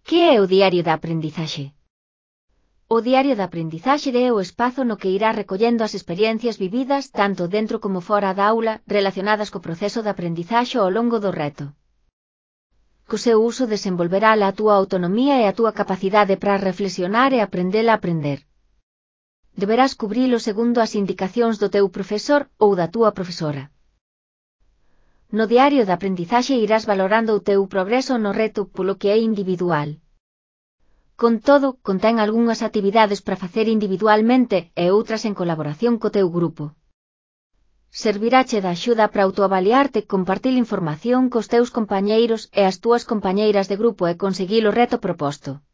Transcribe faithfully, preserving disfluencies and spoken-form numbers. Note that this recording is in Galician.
Que é o diario da aprendizaxe? O diario da aprendizaxe é o espazo no que irás recollendo as experiencias vividas tanto dentro como fora da aula relacionadas co proceso de aprendizaxe ao longo do reto. Co seu uso desenvolverá a túa autonomía e a túa capacidade para reflexionar e aprender a aprender. Deberás cubrilo segundo as indicacións do teu profesor ou da túa profesora. No diario da aprendizaxe irás valorando o teu progreso no reto polo que é individual. Con todo, contén algunhas actividades para facer individualmente e outras en colaboración co teu grupo. Servirache de axuda para autoavaliarte, compartir información cos teus compañeiros e as túas compañeiras de grupo e conseguir o reto proposto.